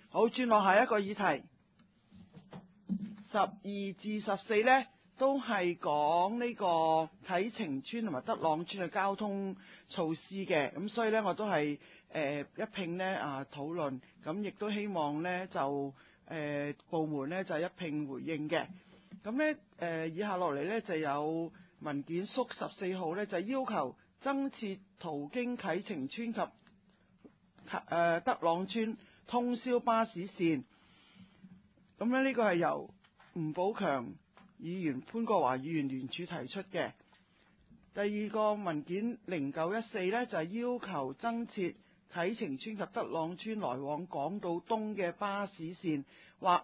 好，轉落下一個議題，12至14呢都係講呢個啟晴邨同埋德朗邨嘅交通措施嘅，咁所以呢，我都係一併呢討論，咁亦都希望呢就部門呢就一併回應嘅。咁呢以下落嚟呢就有文件縮14號呢，就要求增設途經啟晴邨及德朗邨通宵巴士線。咁呢個係由吳寶強議員、潘國華議員聯署提出嘅。第二個文件0914呢，就係要求增設啟晴邨及德朗邨來往港島東嘅巴士線或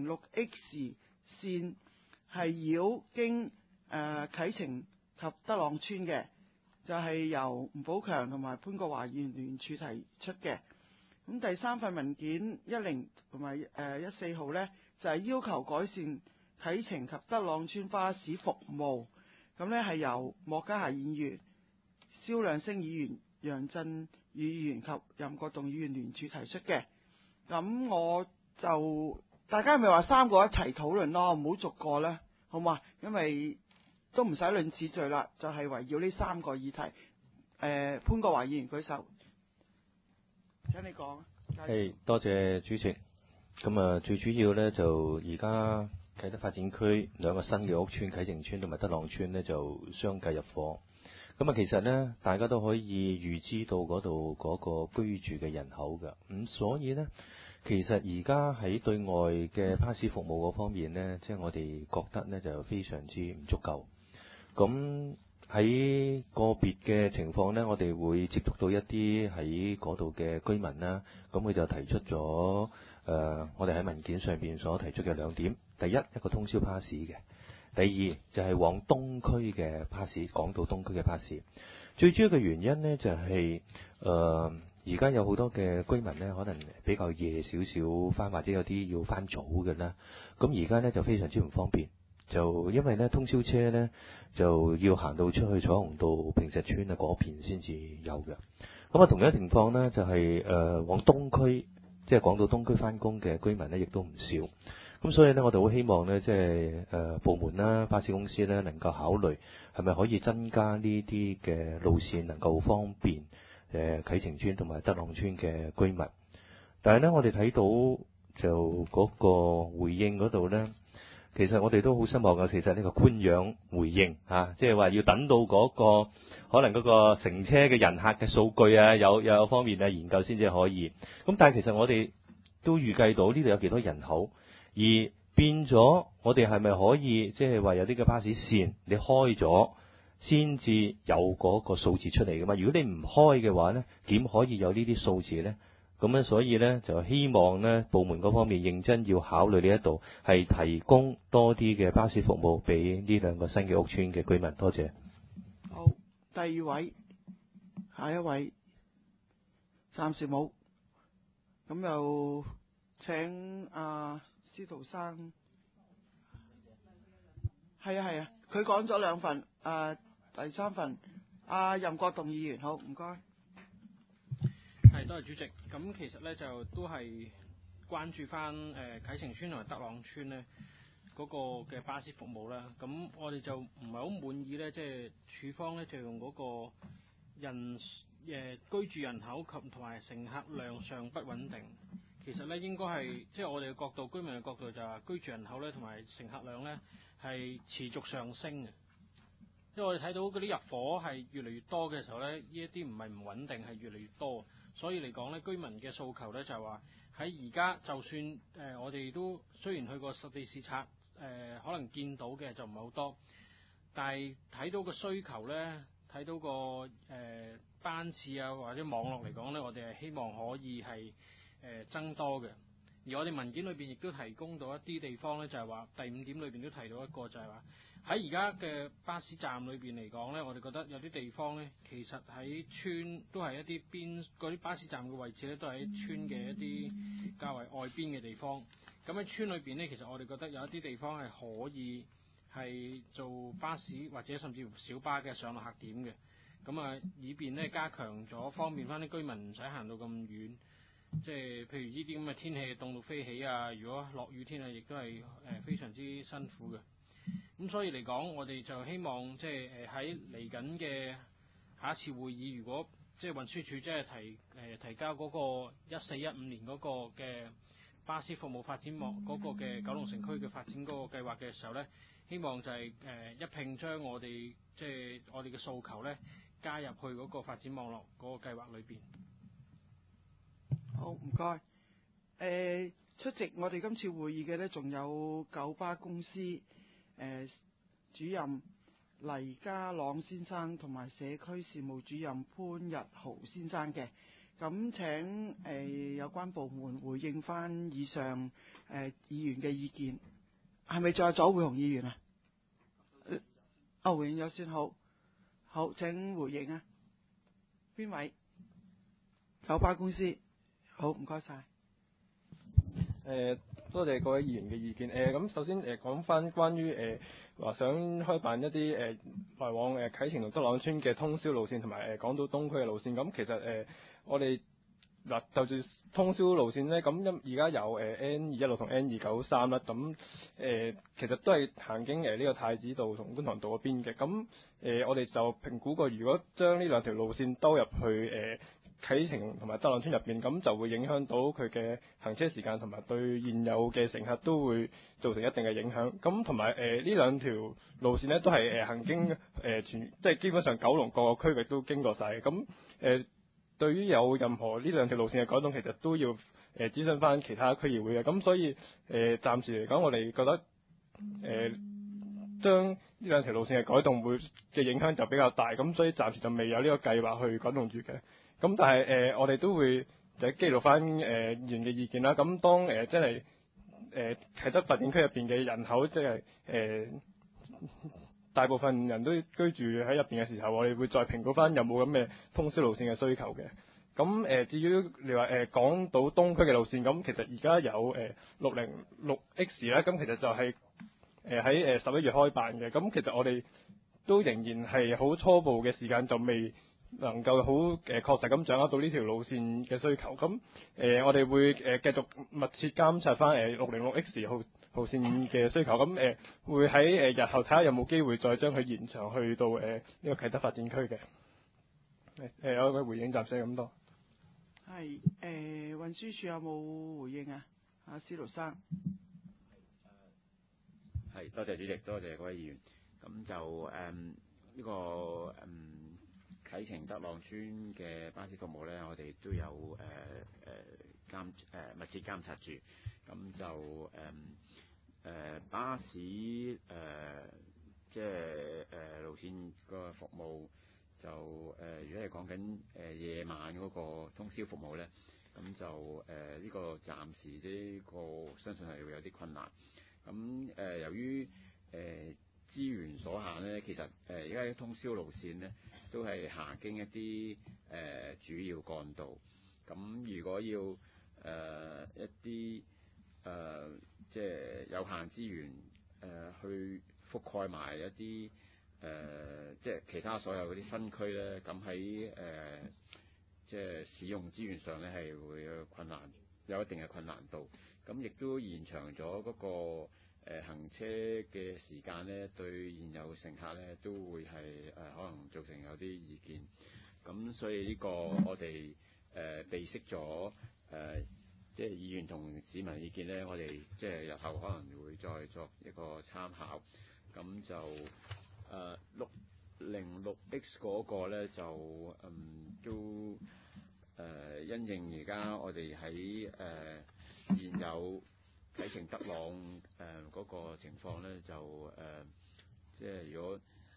606X 線，係繞經啟晴及德朗邨嘅，就係由吳寶強同埋潘國華議員聯署提出嘅。咁第三份文件10同埋14號呢，就係要求改善啟晴及德朗邨巴士服務。咁呢係由莫家霞議員、蕭亮星議員、楊振宇議員及任國棟議員聯署提出嘅。咁我就大家咪話三個一齊討論咯，唔好逐個啦，好嘛？因為都唔使論次序啦，就係圍繞呢三個議題。潘國華議員舉手，請你講。 係，多謝主席。咁最主要呢，就而家啟德發展區兩個新嘅屋邨啟晴邨同埋德朗邨呢，就相繼入伙。咁其實呢，大家都可以預知到嗰度嗰個居住嘅人口㗎。咁所以呢，其實而家喺對外嘅巴士服務嗰方面呢，即係我哋覺得呢，就非常之唔足夠。咁喺個別嘅情況呢，我哋會接觸到一啲喺嗰度嘅居民啦。咁佢就提出咗我哋喺文件上邊所提出嘅兩點。第一，一個通宵巴士嘅；第二就係往東區嘅巴士，港島東區嘅巴士。最主要嘅原因呢，就係而家有好多嘅居民呢，可能比較夜少少翻，或者有啲要翻早嘅啦。咁而家呢，就非常之唔方便。就因為呢，通宵車呢就要行到出去彩虹道、坪石邨嗰邊先至有嘅。咁同樣情況呢，就係往東區，即係港島東區翻工嘅居民呢，亦都唔少。咁所以呢，我哋好希望呢，即係部門啦、巴士公司呢，能夠考慮係咪可以增加呢啲嘅路線，能夠方便啟晴邨同埋德朗邨嘅居民。但係呢，我哋睇到就嗰個回應嗰度呢，其實我哋都好失望嘅。其實呢個官樣回應即係話要等到嗰個可能嗰個乘車嘅人客嘅數據有方面研究先至可以。咁但係其實我哋都預計到呢度有幾多人口，而變咗我哋係咪可以即係話有啲嘅巴士線你開咗先至有嗰個數字出嚟㗎嘛？如果你唔開嘅話呢，點可以有呢啲數字呢？咁樣所以呢，就希望呢部門嗰方面認真要考慮呢一度，係提供多啲嘅巴士服務俾呢兩個新嘅屋邨嘅居民。多謝。 好，第二位，下一位，暫時冇，咁又請司徒生。係啊，佢講咗兩份，第三份，任國棟議員，好，唔該。 係，多謝主席。咁其實咧就都係關注翻啟晴邨同埋德朗邨咧嗰個嘅巴士服務啦。咁我哋就唔係好滿意咧，即係署方咧就用嗰個居住人口及同埋乘客量上不穩定。其實咧應該係即係我哋嘅角度，居民嘅角度就話居住人口咧同埋乘客量咧係持續上升嘅。因為我哋睇到嗰啲入伙係越嚟越多嘅時候咧，呢一啲唔係唔穩定，係越嚟越多。所以嚟講咧，居民嘅訴求咧就係話喺而家就算我哋都雖然去過實地視察，可能見到嘅就唔係好多，但係睇到個需求咧，睇到個班次或者網絡嚟講咧，我哋係希望可以係增多嘅。而我哋文件裏邊亦都提供到一啲地方咧，就係話第5點裏邊都提到一個就係話喺而家嘅巴士站裏邊嚟講咧，我哋覺得有啲地方咧，其實喺村都係一啲邊嗰啲巴士站嘅位置咧，都係喺村嘅一啲較為外邊嘅地方。咁喺村裏邊咧，其實我哋覺得有一啲地方係可以係做巴士或者甚至乎小巴嘅上落客點嘅。咁以便咧加強咗方便翻啲居民唔使行到咁遠。 即係譬如呢啲咁嘅天氣凍到飛起啊，如果落雨天啊，亦都係非常之辛苦嘅。咁所以嚟講，我哋就希望即係喺嚟緊嘅下一次會議，如果即係運輸署即係提交嗰個14-15年嗰個嘅巴士服務發展網嗰個嘅九龍城區嘅發展嗰個計劃嘅時候咧，希望就係一併將我哋即係我哋嘅訴求咧加入去嗰個發展網絡嗰個計劃裏邊。 好，唔該。出席我哋今次會議嘅呢，仲有九巴公司主任黎家朗先生同埋社區事務主任潘日豪先生嘅。咁請有關部門回應翻以上議員嘅意見。係咪仲有左會雄議員啊？回應咗先，好，請回應啊。邊位？九巴公司。好，唔該晒。 多謝各位議員嘅意見。咁首先講翻關於話想開辦一啲來往啟晴同德朗村嘅通宵路線同埋港島東區嘅路線。咁其實我哋嗱就住通宵路線咧，咁而家有N216同 N293啦。咁其實都係行經呢個太子道同觀塘道嗰邊嘅。咁我哋就評估過，如果將呢兩條路線兜入去啟晴同埋德朗村入邊，咁就會影響到佢嘅行車時間，同埋對現有嘅乘客都會造成一定嘅影響。咁同埋呢兩條路線呢，都係行經即係基本上九龍各個區域都經過晒。咁對於有任何呢兩條路線嘅改動，其實都要諮詢翻其他區議會嘅。咁所以暫時嚟講，我哋覺得將呢兩條路線嘅改動會嘅影響就比較大。咁所以暫時就未有呢個計劃去改動住嘅。咁但係我哋都會就記錄翻議員嘅意見啦。咁當即係啟德發展區入邊嘅人口即係大部分人都居住喺入邊嘅時候，我哋會再評估翻有冇咁嘅通宵路線嘅需求嘅。咁至於你話港島東區嘅路線，咁其實而家有606X 啦。咁其實就係喺11月開辦嘅。咁其實我哋都仍然係好初步嘅時間，就未能夠好確實咁掌握到呢條路線嘅需求。咁我哋會繼續密切監察翻606X 號線嘅需求。咁會喺日後睇下有冇機會再將佢延長去到呢個啟德發展區嘅。有一個回應，暫時係咁多。 係運輸署有冇回應啊？阿司徒生。 係，多謝主席，多謝各位議員。咁就呢個啟晴德朗村嘅巴士服務咧，我哋都有密切監察住。咁就巴士即係路線個服務就如果係講緊夜晚嗰個通宵服務咧，咁就呢個暫時呢個相信係會有啲困難。咁由於資源所限咧，其實而家啲通宵路線咧都係行經一啲主要幹道。咁如果要一啲即係有限資源去覆蓋埋一啲即係其他所有嗰啲分區咧，咁喺即係使用資源上咧係會有困難，有一定嘅困難度。咁亦都延長咗嗰個行車嘅時間咧，對現有乘客咧都會係可能造成有啲意見。咁所以呢個我哋備悉咗即係議員同市民意見咧，我哋即係日後可能會再作一個參考。咁就606X 嗰個咧就都因應而家我哋喺現有啟晴德朗嗰個情況咧，就即係如果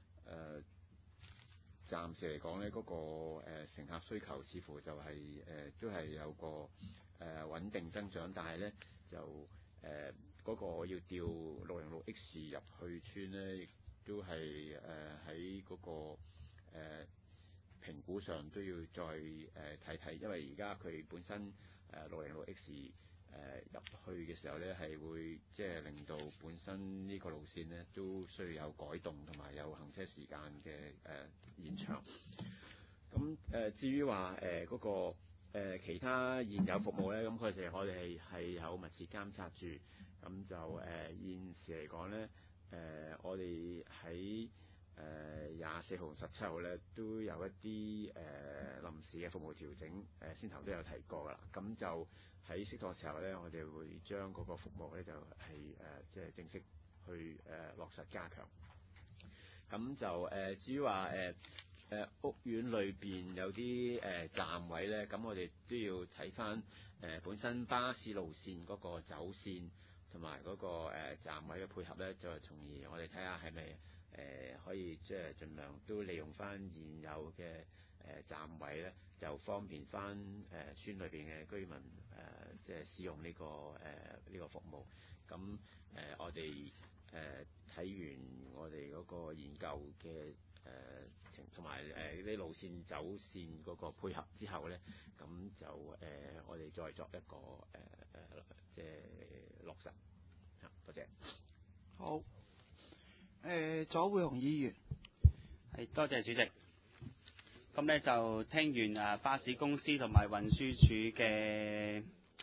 暫時嚟講咧，嗰個乘客需求似乎就係都係有個穩定增長，但係咧就嗰個要調606X 入去村咧，亦都係喺嗰個評估上都要再睇睇，因為而家佢本身606X入去嘅時候咧，係會即係令到本身呢個路線咧都需要有改動同埋有行車時間嘅延長。咁至於話嗰個其他現有服務咧，咁我哋係有密切監察住，咁就現時嚟講咧，我哋喺24號同17號咧都有一啲臨時嘅服務調整，先頭都有提過㗎啦。咁就喺適當時候咧，我哋會將嗰個服務咧就係即係正式去落實加強。咁就至於話屋苑裏邊有啲站位咧，咁我哋都要睇翻本身巴士路線嗰個走線同埋嗰個站位嘅配合咧，就從而我哋睇下係咪可以即係盡量都利用翻現有嘅站位咧，就方便翻村裏邊嘅居民即係使用呢個服務。咁我哋睇完我哋嗰個研究嘅同埋啲路線走線嗰個配合之後咧，咁就我哋再作一個即係落實。多謝。 好。左會雄議員。 係，多謝主席。咁咧就聽完巴士公司同埋運輸署嘅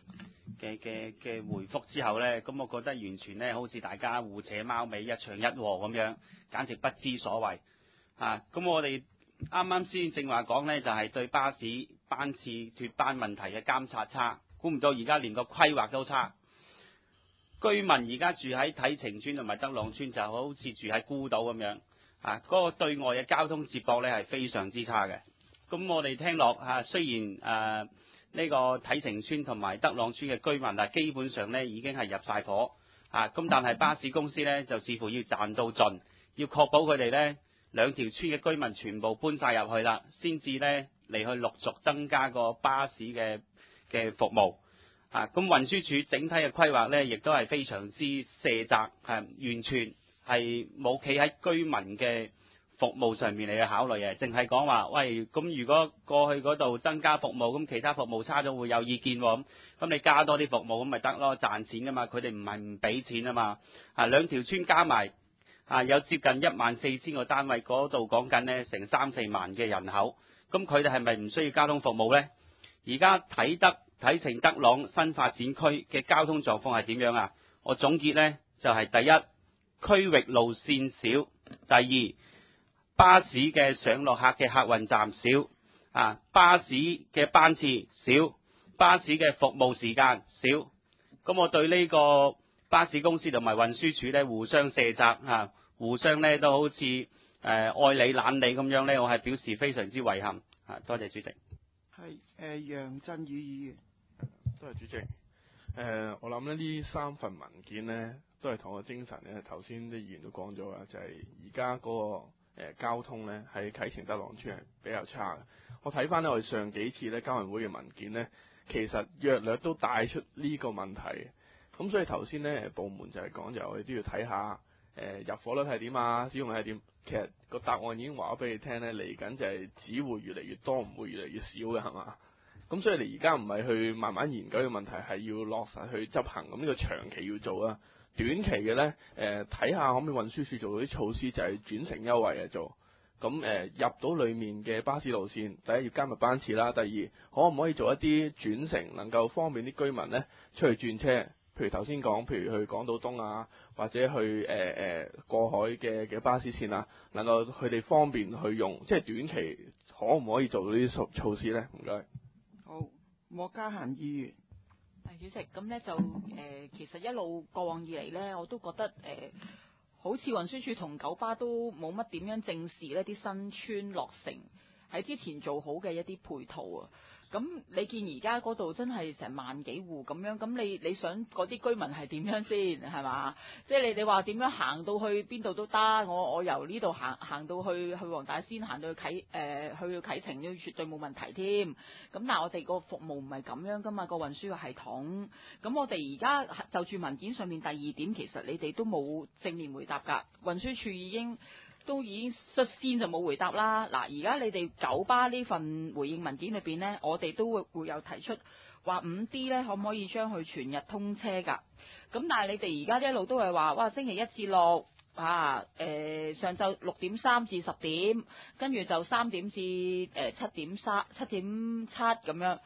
回覆之後咧，咁我覺得完全咧好似大家互扯貓尾，一場一和咁樣，簡直不知所謂。咁我哋啱啱先正話講咧，就係對巴士班次脫班問題嘅監察差，估唔到而家連個規劃都差。居民而家住喺啟晴邨同埋德朗邨，就好似住喺孤島咁樣，嗰個對外嘅交通接駁咧係非常之差嘅。咁我哋聽落雖然呢個啟晴邨同埋德朗邨嘅居民基本上咧已經係入晒伙，咁但係巴士公司咧就似乎要賺到盡，要確保佢哋咧兩條村嘅居民全部搬晒入去啦，先至咧嚟去陸續增加個巴士嘅服務。咁運輸署整體嘅規劃咧，亦都係非常之卸責，完全係冇企喺居民嘅服務上面嚟去考慮嘅，淨係講話喂，咁如果過去嗰度增加服務，咁其他服務差咗會有意見喎，咁你加多啲服務咁咪得咯，賺錢㗎嘛，佢哋唔係唔俾錢啊嘛，兩條村加埋有接近14000個單位，嗰度講緊呢成3-4萬嘅人口，咁佢哋係咪唔需要交通服務呢？而家啟晴德朗新發展區嘅交通狀況係點樣啊？我總結呢，就係第一，區域路線少；第二，巴士嘅上落客嘅客運站少，巴士嘅班次少，巴士嘅服務時間少。咁我對呢個巴士公司同埋運輸署呢互相卸責，互相呢都好似愛理懶理咁樣呢，我係表示非常之遺憾。多謝主席。 係楊振宇議員。 多謝主席。我諗呢3份文件呢，都係同個精神呢，頭先啲議員都講咗啦，就係而家嗰個交通呢，喺啟晴德朗邨係比較差嘅。我睇翻呢，我哋上幾次呢交運會嘅文件呢，其實約略都帶出呢個問題。咁所以頭先呢部門就係講就我哋都要睇下入伙率係點啊，使用率係點。其實個答案已經話咗俾你聽呢，嚟緊就係只會越嚟越多，唔會越嚟越少嘅，係嘛？咁所以你而家唔係去慢慢研究嘅問題，係要落實去執行。咁呢個長期要做啊，短期嘅呢，睇下可唔可以運輸署做到啲措施，就係轉乘優惠做。咁入到裡面嘅巴士路線，第一要加密班次啦，第二可唔可以做一啲轉乘，能夠方便啲居民呢出去轉車。譬如頭先講，譬如去港島東啊，或者去過海嘅巴士線啊，能夠佢哋方便去用，即係短期可唔可以做到呢啲措施呢？唔該。 好，莫家嫻議員。 主席，咁呢就其實一路過往以嚟呢，我都覺得好似運輸署同九巴都冇乜點樣正視呢啲新村落成喺之前做好嘅一啲配套啊。咁你見而家嗰度真係成萬幾戶咁樣，咁你想嗰啲居民係點樣先係嘛？即係你話點樣行到去邊度都得，我由呢度行到去黃大仙，行到去啟晴都絕對冇問題添。咁但係我哋個服務唔係咁樣噶嘛，個運輸嘅系統。咁我哋而家就住文件上面第2點，其實你哋都冇正面回答㗎。運輸署已經率先就冇回答啦。嗱，而家你哋九巴呢份回應文件裏邊呢，我哋都會有提出話5D 呢可唔可以將佢全日通車㗎？咁但係你哋而家一路都係話，哇，星期1至6上晝6點3至10點，跟住就3點至7點7咁樣。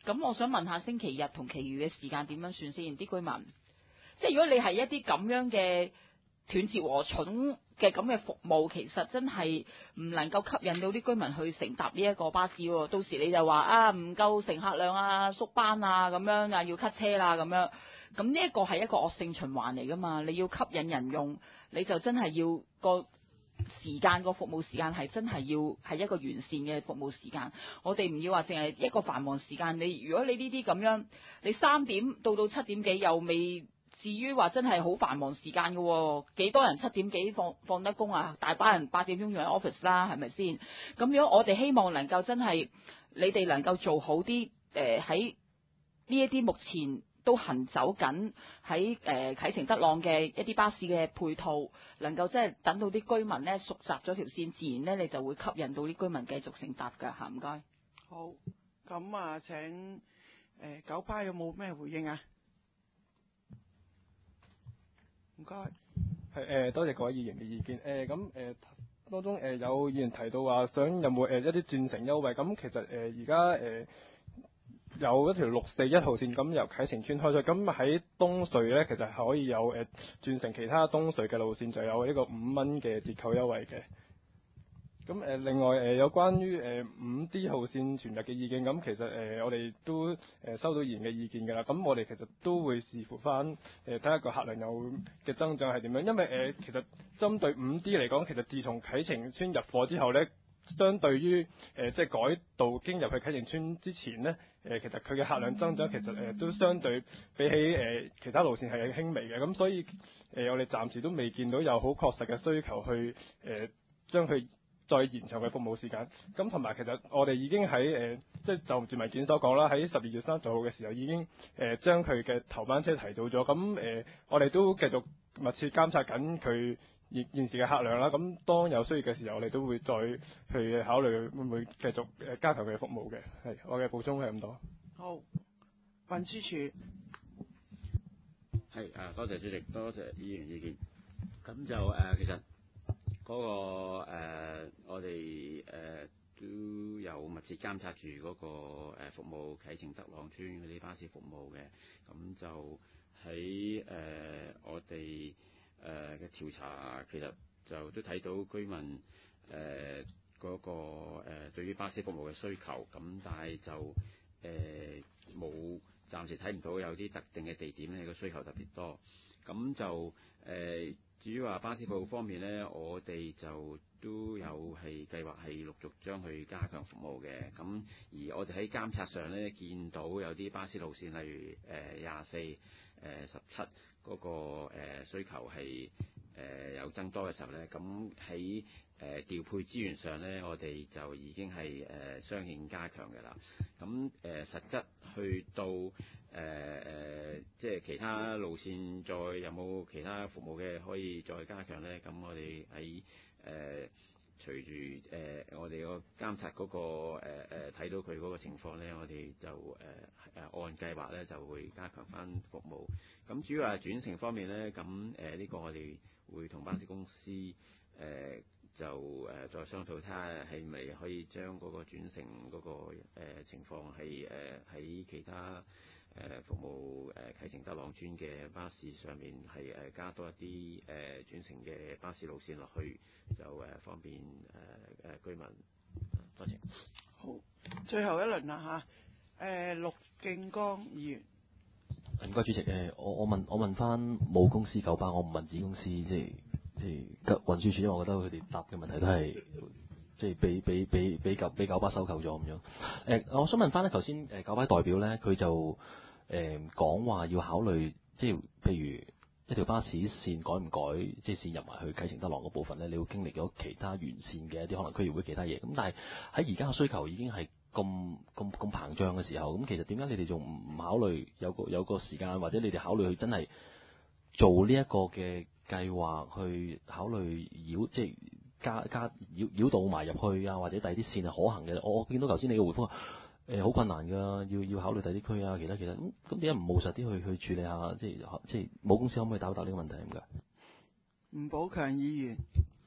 咁我想問下星期日同其餘嘅時間點樣算先？啲居民，即係如果你係一啲咁樣嘅斷截禾蟲嘅咁嘅服務，其實真係唔能夠吸引到啲居民去乘搭呢一個巴士喎。到時你就話啊唔夠乘客量啊，縮班啊咁樣啊，要 cut 車啦咁樣。咁呢一個係一個惡性循環嚟㗎嘛。你要吸引人用，你就真係要個時間個服務時間係真係要係一個完善嘅服務時間。我哋唔要話淨係一個繁忙時間。如果你呢啲咁樣，你3點到7點幾又未至於話真係好繁忙時間嘅喎，幾多人7點幾放得工啊？大把人8點鐘就喺 office 啦，係咪先？咁如果我哋希望能夠真係你哋能夠做好啲，喺呢一啲目前都行走緊喺啟晴德朗嘅一啲巴士嘅配套，能夠即係等到啲居民咧熟習咗條線，自然咧你就會吸引到啲居民繼續乘搭㗎嚇。唔該。 好，咁啊請九巴有冇咩回應啊？唔該。 係多謝各位議員嘅意見。當中有議員提到話想有冇一啲轉乘優惠，咁其實而家有一條641號線咁由啟晴邨開出，咁喺東隧咧其實係可以有轉乘其他東隧嘅路線，就有呢個5蚊嘅折扣優惠嘅。咁另外有關於5D 號線全日嘅意見，咁其實我哋都收到議員嘅意見㗎啦。咁我哋其實都會視乎翻睇下個客量有嘅增長係點樣，因為其實針對5D 嚟講，其實自從啟晴邨入貨之後咧，相對於即係改道經入去啟晴邨之前咧，其實佢嘅客量增長其實都相對比起其他路線係輕微嘅。咁所以我哋暫時都未見到有好確實嘅需求去將佢再延長嘅服務時間。咁同埋其實我哋已經喺即係就住文件所講啦，喺12月30號嘅時候已經將佢嘅頭班車提早咗。咁我哋都繼續密切監察緊佢現時嘅客量啦。咁當有需要嘅時候，我哋都會再去考慮會唔會繼續加強佢嘅服務嘅。係，我嘅補充係咁多。 好，運輸署。 係多謝主席，多謝議員意見。咁就其實嗰個我哋都有密切監察住嗰個服務啟晴德朗邨嗰啲巴士服務嘅。咁就喺我哋嘅調查，其實就都睇到居民嗰個對於巴士服務嘅需求。咁但係就冇暫時睇唔到有啲特定嘅地點咧個需求特別多。咁就至於話巴士服務方面呢，我哋就都有係計劃係陸續將佢加強服務嘅。咁而我哋喺監察上呢，見到有啲巴士路線，例如24、17嗰個需求係有增多嘅時候呢，咁喺調配資源上呢，我哋就已經係相應加強嘅啦。咁實質去到即係其他路線再有冇其他服務嘅可以再加強呢？咁我哋喺隨住我哋個監察嗰個睇到佢嗰個情況呢，我哋就按計劃呢就會加強翻服務。咁主要係轉乘方面呢，咁呢個我哋會同巴士公司就再商討睇下係咪可以將嗰個轉乘嗰個情況係喺其他服務啟晴德朗邨嘅巴士上面係加多一啲轉乘嘅巴士路線落去，就方便居民。多謝。 好，最後一輪啦嚇，陸敬剛議員。 唔該主席，我問翻母公司九巴，我唔問子公司，即係運輸署，因為我覺得佢哋答嘅問題都係即係俾九巴收購咗咁樣。我想問翻咧，頭先九巴代表咧，佢就講話要考慮，即係譬如一條巴士線改唔改，即係線入埋去啟晴德朗嗰部分咧，你會經歷咗其他完善嘅一啲可能區議會其他嘢。咁但係喺而家嘅需求已經係咁膨脹嘅時候，咁其實點解你哋仲唔考慮有個時間，或者你哋考慮去真係做呢一個嘅計劃，去考慮即係繞道埋入去啊，或者第二啲線係可行嘅？我見到頭先你嘅回覆好困難㗎，要考慮第啲區啊，其他咁點解唔務實啲去處理下？即係母公司可唔可以答呢個問題咁㗎？ 吳寶強議員。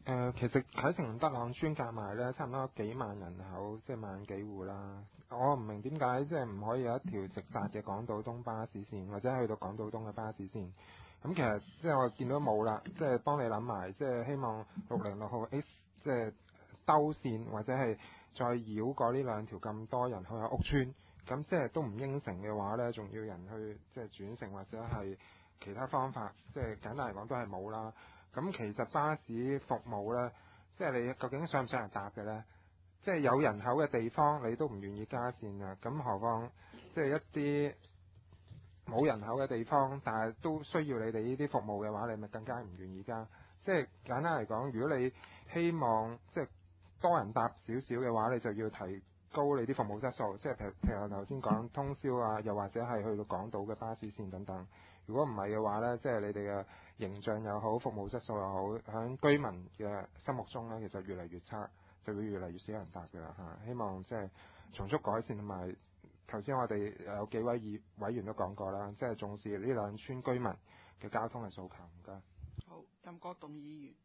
其實啟晴同德朗村夾埋咧，差唔多幾萬人口，即係萬幾戶啦。我唔明點解即係唔可以有一條直達嘅港島東巴士線，或者去到港島東嘅巴士線。咁其實即係我見到冇啦，即係幫你諗埋，即係希望606號 X 即係兜線，或者係再繞過呢兩條咁多人口嘅屋村。咁即係都唔應承嘅話呢，仲要人去即係轉乘或者係其他方法，即係簡單嚟講都係冇啦。咁其實巴士服務呢，即係你究竟想唔想人搭嘅呢？即係有人口嘅地方你都唔願意加線啊，咁何況即係一啲冇人口嘅地方，但係都需要你哋呢啲服務嘅話，你咪更加唔願意加。即係簡單嚟講，如果你希望即係多人搭少少嘅話，你就要提高你啲服務質素，即係譬如我頭先講通宵啊，又或者係去到港島嘅巴士線等等。如果唔係嘅話呢，即係你哋嘅形象又好，服務質素又好，喺居民嘅心目中呢，其實越嚟越差，就會越嚟越少人搭嘅啦嚇。希望即係從速改善，同埋頭先我哋有幾位委員都講過啦，即係重視呢兩村居民嘅交通嘅訴求。唔該。 好，任國棟議員。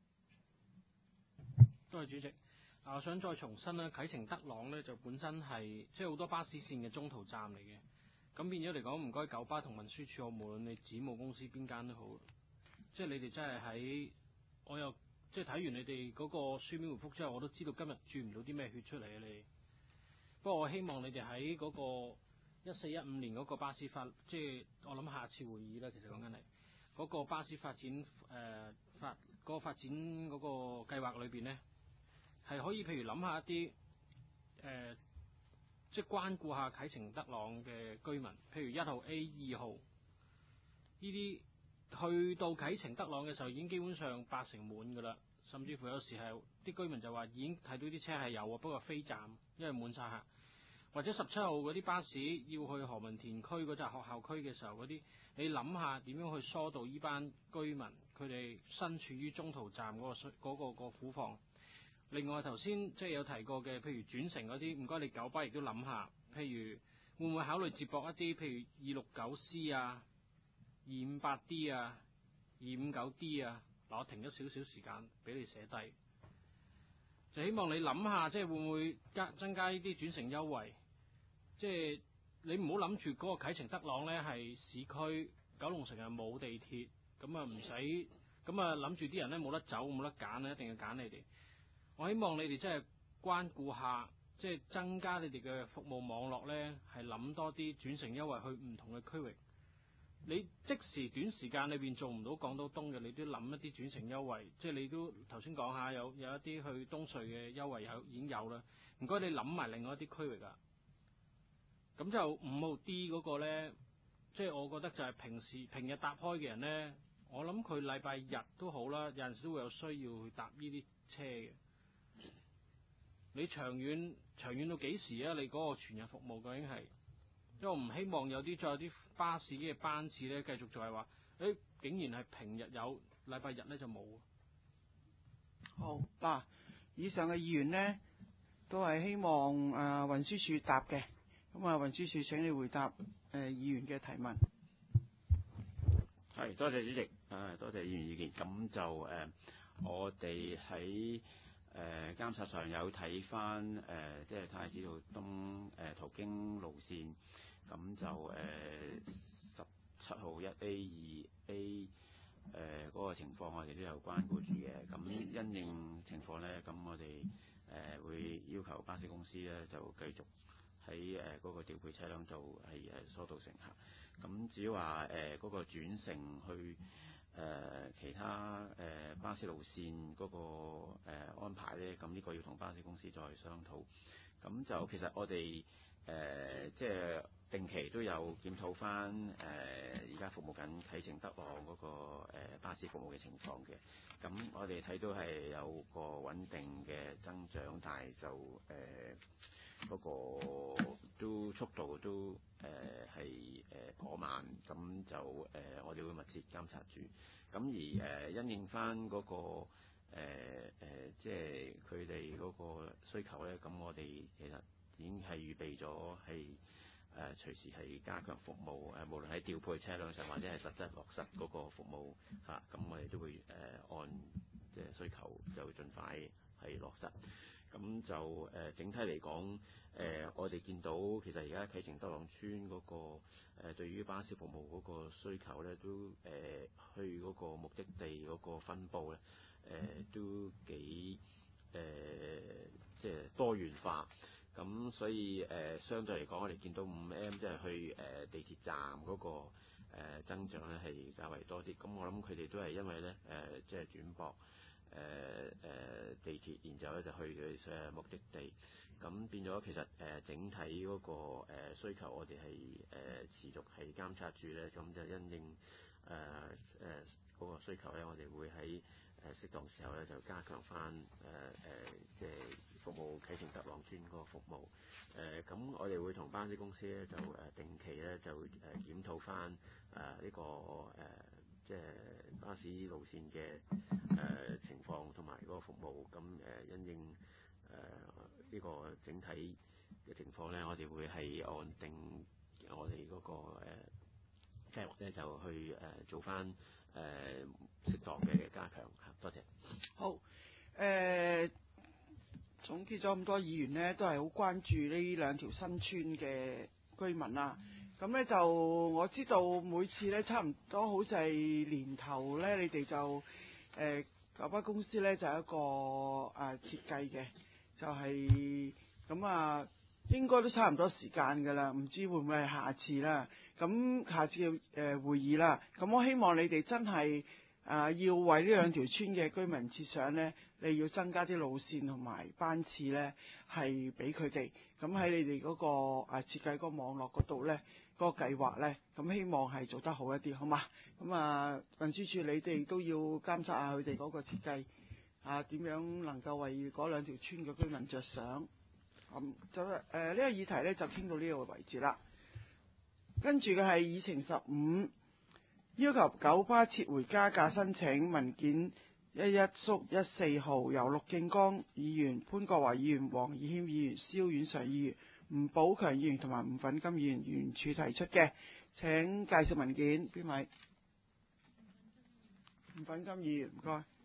多謝主席。我想再重申啦，啟晴德朗呢就本身係即係好多巴士線嘅中途站嚟嘅。咁變咗嚟講，唔該九巴同運輸署，無論你子母公司邊間都好，即係你哋真係喺，我又即係睇完你哋嗰個書面回覆之後，我都知道今日轉唔到啲咩血出嚟啊！你，不過我希望你哋喺嗰個1415年嗰個巴士發，即係我諗下次會議啦，其實講緊係嗰個巴士發展嗰個發展嗰個計劃裏邊呢，係可以譬如諗下一啲即係關顧下啟晴德朗嘅居民，譬如1號 A、2號呢啲去到啟晴德朗嘅時候已經基本上80%滿㗎啦，甚至乎有時係啲居民就話已經睇到啲車係有啊，不過非站，因為滿晒客。或者17號嗰啲巴士要去何文田區嗰紮學校區嘅時候，嗰啲你諗下點樣去疏導呢班居民，佢哋身處於中途站嗰個苦況。另外頭先即係有提過嘅，譬如轉乘嗰啲，唔該你九巴亦都諗下，譬如會唔會考慮接駁一啲譬如269C 啊、258D 啊、259D 啊，嗱我停咗少少時間俾你寫低，就希望你諗下，即係會唔會增加呢啲轉乘優惠，即係你唔好諗住嗰個啟晴德朗呢係市區，九龍城係冇地鐵，咁啊唔使，咁啊諗住啲人呢冇得走冇得揀咧，一定要揀你哋。我希望你哋真係關顧下，即係增加你哋嘅服務網絡呢，係諗多啲轉乘優惠去唔同嘅區域。你即時短時間裏邊做唔到港島東嘅，你都諗一啲轉乘優惠，即係你都頭先講下有一啲去東隧嘅優惠已經有啦。唔該你諗埋另外一啲區域啊。咁就5號 D 嗰個呢，即係我覺得就係平日搭開嘅人呢，我諗佢禮拜日都好啦，有陣時都會有需要去搭呢啲車嘅。你長遠到幾時啊？你嗰個全日服務究竟係？因為我唔希望有啲巴士嘅班次咧，繼續就係話，竟然係平日有，禮拜日咧就冇。 好嗱，以上嘅議員呢，都係希望運輸署答嘅，咁運輸署請你回答議員嘅提問。 係，多謝主席，多謝議員意見。咁就我哋喺監察上有睇翻即係太子道東途經路線，咁就17號1A、2A 嗰個情況，我哋都有關顧住嘅。咁因應情況咧，咁我哋會要求巴士公司咧就繼續喺嗰個調配車輛度係疏導乘客。咁至於話嗰個轉乘去其他巴士路線嗰個安排咧，咁呢個要同巴士公司再商討。咁就其實我哋即係定期都有檢討翻而家服務緊啟晴德朗嗰個巴士服務嘅情況嘅。咁我哋睇到係有個穩定嘅增長，但係就嗰個都速度都係頗慢，咁就我哋會密切監察住。咁而因應翻嗰個即係佢哋嗰個需求咧，咁我哋其實已經係預備咗係隨時係加強服務，無論喺調配車輛上或者係實質落實嗰個服務嚇，咁我哋都會按即即係需求就盡快係落實。咁就整體嚟講，我哋見到其實而家啟晴德朗村嗰個對於巴士服務嗰個需求咧，都去嗰個目的地嗰個分佈咧，都幾即係多元化。咁所以相對嚟講，我哋見到5M 即係去地鐵站嗰個增長咧係較為多啲。咁我諗佢哋都係因為咧即係轉駁地鐵，然後咧就去佢目的地。咁變咗其實整體嗰個需求，我哋係持續係監察住咧。咁就因應嗰個需求咧，我哋會喺適當時候咧就加強翻即係服務啟晴德朗村嗰個服務。咁我哋會同巴士公司咧就定期咧就檢討翻呢個即係巴士路線嘅情況同埋嗰個服務。咁因應呢個整體嘅情況咧，我哋會係按定我哋嗰個計劃咧就去做翻適當嘅加強。多謝。 好，總結咗咁多議員呢，都係好關注呢兩條新村嘅居民啦。咁呢，就我知道每次呢，差唔多好似係年頭呢，你哋就九巴公司呢，就有一個設計嘅，就係咁啊，應該都差唔多時間㗎啦，唔知會唔會係下次啦。咁下次嘅會議啦，咁我希望你哋真係要為呢兩條村嘅居民設想呢，你要增加啲路線同埋班次呢，係俾佢哋。咁喺你哋嗰個設計嗰個網絡嗰度呢，嗰個計劃呢，咁希望係做得好一啲，好嘛？咁運輸署你哋都要監察下佢哋嗰個設計點樣能夠為嗰兩條村嘅居民着想。咁就呢個議題呢，就傾到呢個為止啦。跟住嘅係議程15，要求九巴撤回加價申請文件11/14號，由陸敬剛議員、潘國華議員、黃以謙議員、蕭婉常議員、吳寶強議員同埋吳粉金議員原署提出嘅。請介紹文件，邊位？吳粉金議員，唔該。